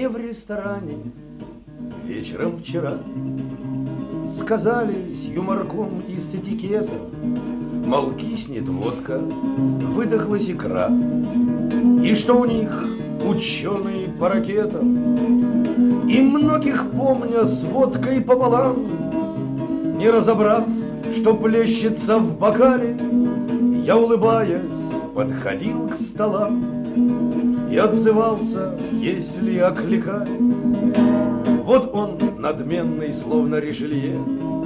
Мне в ресторане вечером вчера сказали с юморком и с этикетом, мол, киснет водка, выдохлась икра, и что у них ученые по ракетам. И многих помня с водкой пополам, не разобрав, что плещется в бокале, я, улыбаясь, подходил к столам и отзывался, если окликали. Вот он, надменный, словно Ришелье,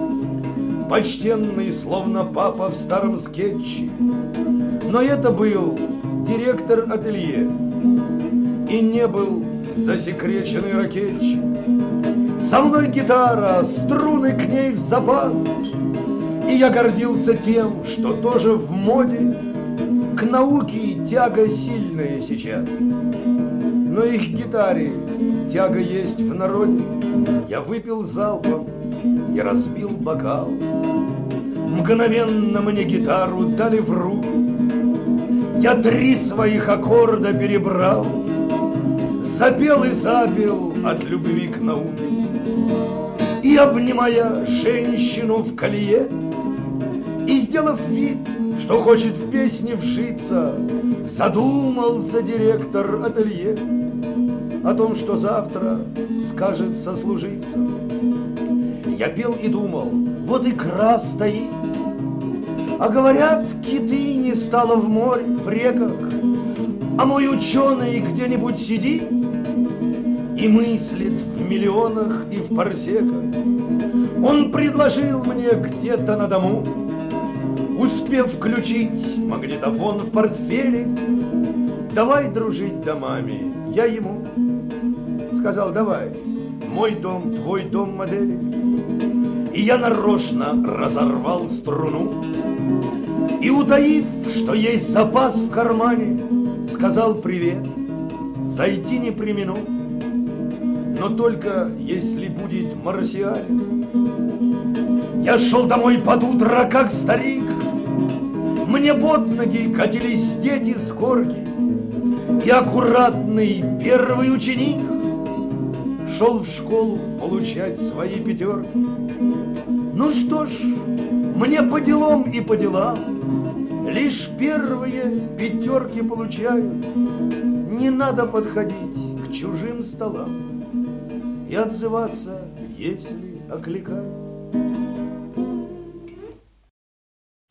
почтенный, словно папа в старом скетче, но это был директор ателье и не был засекреченный ракетчик. Со мной гитара, струны к ней в запас, и я гордился тем, что тоже в моде. К науке тяга сильная сейчас, но и к гитаре тяга есть в народе. Я выпил залпом и разбил бокал. Мгновенно мне гитару дали в руки. Я 3 своих аккорда перебрал, запел и запел от любви к науке. И, обнимая женщину в колье, и сделав вид, что хочет в песне вжиться, задумался директор ателье о том, что завтра скажет сослуживцам. Я пел и думал, вот икра стоит, а говорят, киты не стало в море, в реках, а мой ученый где-нибудь сидит и мыслит в миллионах и в парсеках. Он предложил мне где-то на дому, успев включить магнитофон в портфеле, давай дружить домами. Я ему сказал, давай, мой дом, твой дом модели. И я нарочно разорвал струну и, утаив, что есть запас в кармане, сказал привет, зайти не премину, но только если будет марсианин. Я шел домой под утро, как старик, мне под ноги катились дети с горки, и аккуратный первый ученик шел в школу получать свои 5. Ну что ж, мне по делам и по делам, лишь первые 5 получают. Не надо подходить к чужим столам и отзываться, если окликают.